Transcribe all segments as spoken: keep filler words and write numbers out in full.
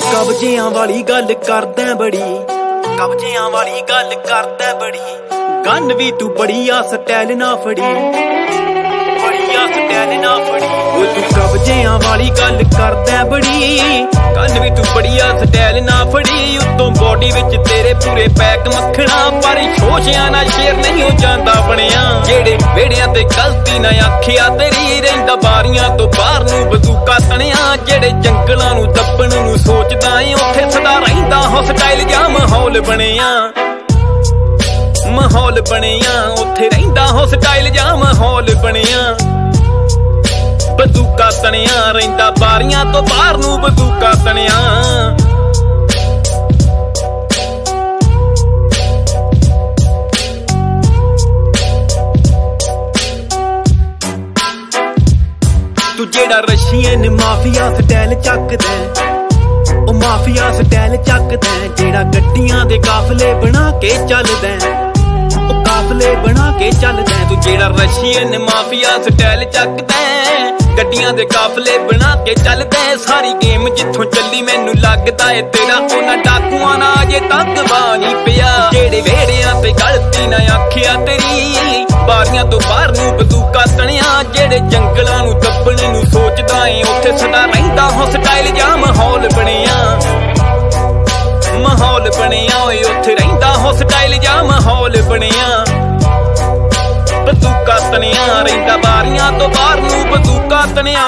ਕਬਜ਼ਿਆਂ ਵਾਲੀ ਗੱਲ ਕਰਦਾ ਬੜੀ, ਕਬਜ਼ਿਆਂ ਵਾਲੀ ਗੱਲ ਕਰਦਾ ਬੜੀ। ਗੰਨ ਵੀ ਤੂੰ ਬੜੀ ਆ ਸਟਾਈਲ ਨਾ ਫੜੀ, ਬੜੀ ਆ ਸਟਾਈਲ ਨਾ ਫੜੀ। ਉਹ ਤੂੰ ਕਬਜ਼ਿਆਂ ਵਾਲੀ ਗੱਲ ਕਰਦਾ ਬੜੀ, ਗੰਨ ਵੀ ਤੂੰ ਬੜੀ ਆ ਸਟਾਈਲ ਨਾ ਫੜੀ। ਉੱਤੋਂ ਬੋਡੀ ਵਿੱਚ ਤੇਰੇ ਪੂਰੇ ਪੈਕ ਮੱਖਣਾ, ਪਰ ਸ਼ੋਸ਼ਿਆਂ ਨਾਲ ਸ਼ੇਰ ਨਹੀਂ ਹੋ ਜਾਂਦਾ ਬਣਿਆ। ਜਿਹੜੇ ਵਿਹੜਿਆਂ ਤੇ ਗਲਤੀ ਨਾ ਆਖਿਆ ਤੇਰੀ, ਰਹਿੰਦਾ ਬਾਰੀਆਂ ਤੋਂ ਬਾਹਰ ਨੂੰ ਬਜ਼ੂਕਾ ਤਣਿਆ। ਜਿਹੜੇ ਜੰਗਲਾਂ ਨੂੰ ਦੱਬਣ ਨੂੰ ਸੋਚਦਾ ਏ, ਉੱਥੇ ਸਦਾ ਰਹਿੰਦਾ ਹੋ ਸਟਾਈਲ ਜਾਂ ਮਾਹੌਲ ਬਣਿਆ, ਮਾਹੌਲ ਬਣਿਆ। ਉੱਥੇ ਰਹਿੰਦਾ ਹੋ ਸਟਾਈਲ ਜਾਂ ਮਾਹੌਲ ਬਣਿਆ। ਬਜ਼ੂਕਾ ਤਣਿਆ, ਰਹਿੰਦਾ ਬਾਰੀਆਂ ਤੋਂ ਬਾਹਰ ਨੂੰ ਬਜ਼ੂਕਾ ਤਣਿਆ। ਤੂੰ ਜਿਹੜਾ ਰਸ਼ੀਅਨ ਮਾਫੀਆ ਸਟਾਈਲ ਚੱਕਦਾ, ਉਹ ਮਾਫੀਆ ਸਟਾਈਲ ਚੱਕਦਾ। ਜਿਹੜਾ ਗੱਡੀਆਂ ਦੇ ਕਾਫਲੇ ਬਣਾ ਕੇ ਚੱਲਦਾ, ਉਹ ਕਾਫਲੇ ਬਣਾ ਕੇ ਚੱਲਦਾ। ਤੂੰ ਜਿਹੜਾ ਰਸ਼ੀਅਨ ਮਾਫੀਆ ਸਟਾਈਲ ਚੱਕਦਾ, ਗੱਡੀਆਂ ਦੇ ਕਾਫਲੇ ਬਣਾ ਕੇ ਚੱਲਦਾ। ਸਾਰੀ ਗੇਮ ਜਿੱਥੋਂ ਚੱਲੀ ਮੈਨੂੰ ਲੱਗਦਾ ਏ ਤੇਰਾ ਉਹਨਾਂ ਡਾਕੂਆਂ ਨਾਲ ਅਜੇ ਤੱਕ ਬਾਹ ਨਹੀਂ ਪਿਆ। ਜਿਹੜੇ ਵਿਹੜਿਆਂ ਤੇ ਗਲਤੀ ਨਾ ਆਖਿਆ ਤੇਰੀ, ਬਾਰੀਆਂ ਤੋਂ ਬਾਹਰ ਨੂੰ ਬਜ਼ੂਕਾ ਤਣਿਆ। ਜਿਹੜੇ ਜੰਗਲਾਂ ਨੂੰ ਦੱਬਣ ਨੂੰ ਸੋਚਦਾ ਏ, ਉੱਥੇ ਸਦਾ ਰਹਿੰਦਾ ਹੋ ਸਟਾਈਲ ਜਾਂ ਮਾਹੌਲ ਬਣਿਆ, ਮਾਹੌਲ ਬਣਿਆ। ਓਏ ਉੱਥੇ ਰਹਿੰਦਾ ਹੋ ਸਟਾਈਲ ਜਾਂ ਮਾਹੌਲ ਬਣਿਆ। ਬਜ਼ੂਕਾ ਤਣਿਆ, ਰਹਿੰਦਾ ਬਾਰੀਆਂ ਤੋਂ ਬਾਹਰ ਨੂੰ ਬਜ਼ੂਕਾ ਤਣਿਆ।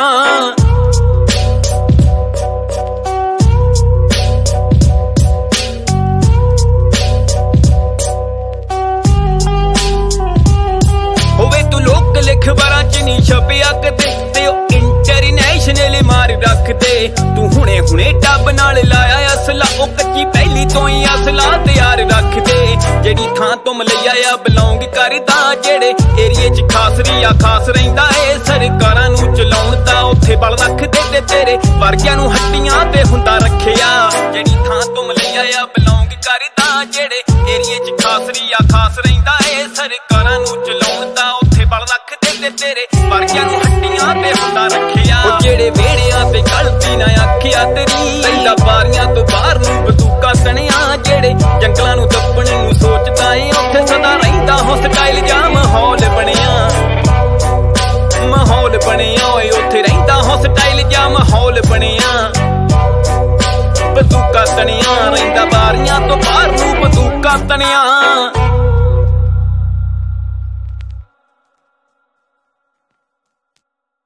ਹੋਵੇ ਤੂੰ ਲੋਕਲ ਅਖਬਾਰਾਂ ਚ ਨਹੀਂ ਛਪਿਆ ਕਦੇ, ਤੇ ਉਹ ਇੰਟਰਨੈਸ਼ਨਲ ਮਾਰ ਰੱਖਦੇ। ਤੂੰ ਹੁਣੇ ਹੁਣੇ ਟੱਬ ਨਾਲ ਲਾਇਆ ਅਸਲਾ, ਉਹ ਕੱਚੀ ਪਹਿਲੀ ਤੋਂ ਹੀ ਅਸਲਾ ਤਿਆਰ ਰੱਖਦੇ। ਜਿਹੜੀ ਥਾਂ ਤੋਂ ਮਲਈਆ ਆ ਬਿਲੋਂਗ ਕਰਦਾ, ਜਿਹੜੇ ਏਰੀਏ ਚ ਖਾਸ ਰੀਆ ਖਾਸ ਰਹਿੰਦਾ ਏ। ਸਰਕਾਰਾਂ ਨੂੰ ਚਲਾਉਣ ਦਾ ਉੱਥੇ ਬਲ ਰੱਖਦੇ, ਤੇ ਤੇਰੇ ਵਰਗਿਆਂ ਨੂੰ ਹੱਟੀਆਂ ਤੇ ਹੁੰਦਾ ਰੱਖਿਆ। ਜਿਹੜੀ ਥਾਂ ਤੋਂ ਮਲਈਆ ਆ ਬਿਲੋਂਗ ਕਰਦਾ, ਜਿਹੜੇ ਏਰੀਏ ਚ ਖਾਸ ਰੀਆ ਖਾਸ ਰਹਿੰਦਾ ਏ। ਸਰਕਾਰਾਂ ਨੂੰ ਚਲਾਉਣ ਦਾ ਉੱਥੇ ਬਲ ਰੱਖਦੇ, ਤੇ ਤੇਰੇ ਵਰਗਿਆਂ ਨੂੰ ਹੱਟੀਆਂ ਤੇ ਹੁੰਦਾ ਰੱਖਿਆ। ਉਹ ਜਿਹੜੇ ਵਿਹੜਿਆਂ ਤੇ ਗਲਤੀ ਨਾ ਆਖਿਆ ਤੇਰੀ, ਰਹਿੰਦਾ ਬਾਰੀਆਂ ਤੋਂ ਬਾਹਰ ਨੂੰ ਬਜ਼ੂਕਾ ਤਣਿਆ। ਜਿਹੜੇ ਜੰਗਲਾਂ ਨੂੰ ਦੱਬਣ ਨੂੰ ਸੋਚਦਾ ਏ, ਉੱਥੇ ਸਦਾ ਰਹਿੰਦਾ ਹੋ ਸਟਾਈਲ ਜਾਂ ਮਾਹੌਲ ਬਣਿਆ, ਮਾਹੌਲ ਬਣਿਆ। ਓਏ ਉੱਥੇ ਰਹਿੰਦਾ ਹੋ ਸਟਾਈਲ ਜਾਂ ਮਾਹੌਲ ਬਣਿਆ। ਬਜ਼ੂਕਾ ਤਣਿਆ, ਰਹਿੰਦਾ ਬਾਰੀਆਂ ਤੋਂ ਬਾਹਰ ਨੂੰ ਬਜ਼ੂਕਾ ਤਣਿਆ।